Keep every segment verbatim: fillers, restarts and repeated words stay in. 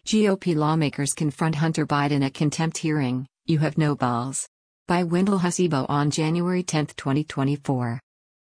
G O P lawmakers confront Hunter Biden at contempt hearing, "You have no balls." By Wendell Hasibo on January tenth, twenty twenty-four.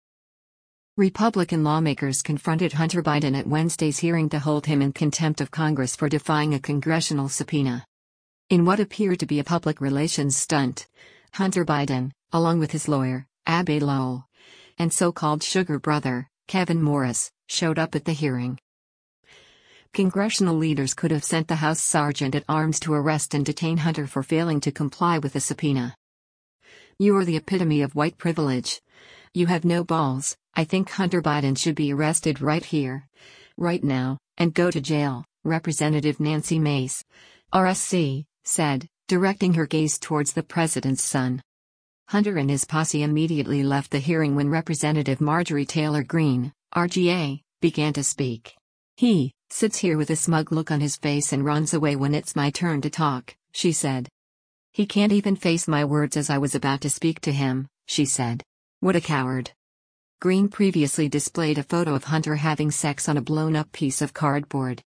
Republican lawmakers confronted Hunter Biden at Wednesday's hearing to hold him in contempt of Congress for defying a congressional subpoena. In what appeared to be a public relations stunt, Hunter Biden, along with his lawyer, Abbe Lowell, and so-called sugar brother, Kevin Morris, showed up at the hearing. Congressional leaders could have sent the House Sergeant-at-Arms to arrest and detain Hunter for failing to comply with a subpoena. "You are the epitome of white privilege. You have no balls. I think Hunter Biden should be arrested right here, right now, and go to jail," Representative Nancy Mace, R S C, said, directing her gaze towards the president's son. Hunter and his posse immediately left the hearing when Representative Marjorie Taylor Greene, R G A, began to speak. "He sits here with a smug look on his face and runs away when it's my turn to talk," she said. "He can't even face my words as I was about to speak to him," she said. "What a coward." Greene previously displayed a photo of Hunter having sex on a blown-up piece of cardboard.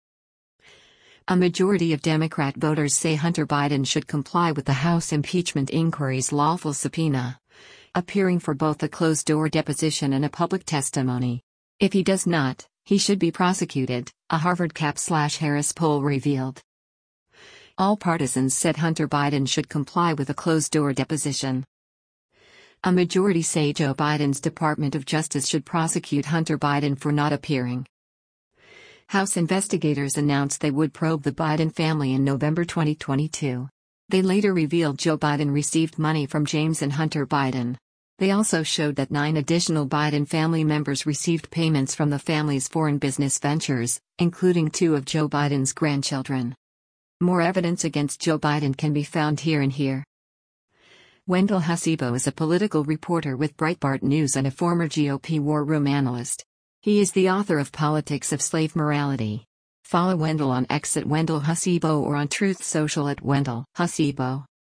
A majority of Democrat voters say Hunter Biden should comply with the House impeachment inquiry's lawful subpoena, appearing for both a closed-door deposition and a public testimony. If he does not, he should be prosecuted, a Harvard Cap/Harris poll revealed. All partisans said Hunter Biden should comply with a closed-door deposition. A majority say Joe Biden's Department of Justice should prosecute Hunter Biden for not appearing. House investigators announced they would probe the Biden family in November twenty twenty-two. They later revealed Joe Biden received money from James and Hunter Biden. They also showed that nine additional Biden family members received payments from the family's foreign business ventures, including two of Joe Biden's grandchildren. More evidence against Joe Biden can be found here and here. Wendell Hasibo is a political reporter with Breitbart News and a former G O P war room analyst. He is the author of Politics of Slave Morality. Follow Wendell on X at Wendell Hasibo or on Truth Social at Wendell Hasibo.